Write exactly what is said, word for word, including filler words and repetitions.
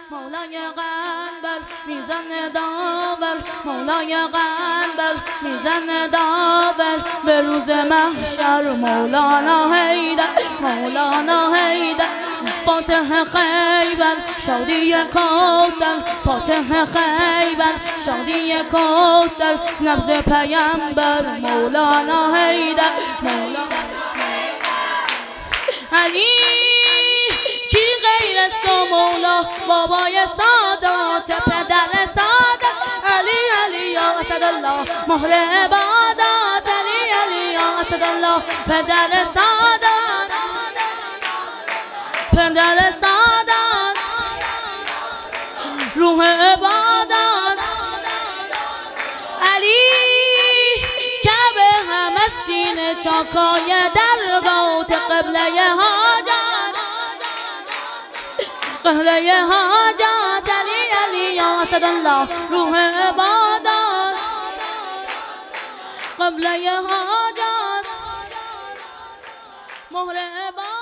مولای قنبر میزن داور، مولای قنبر میزن داور، به روز محشر مولانا حیدر، مولانا حیدر. فاتح خیبر شادی کوثر، فاتح خیبر شادی کوثر، نبض پیامبر مولانا حیدر، مولانا علی کی غیر است و مولا، بابای سادات پدر سادات، علی علی یا اسدالله مهر عبادات، علی علی یا اسدالله پدر سادات، پدر سادات روح عبادات. علی کعبه هم استین چاکای درگاه، قبله حاجات، قبله حاجات، علی علی یا اسدالله روح عبادات، قبله حاجات مهر عبادات.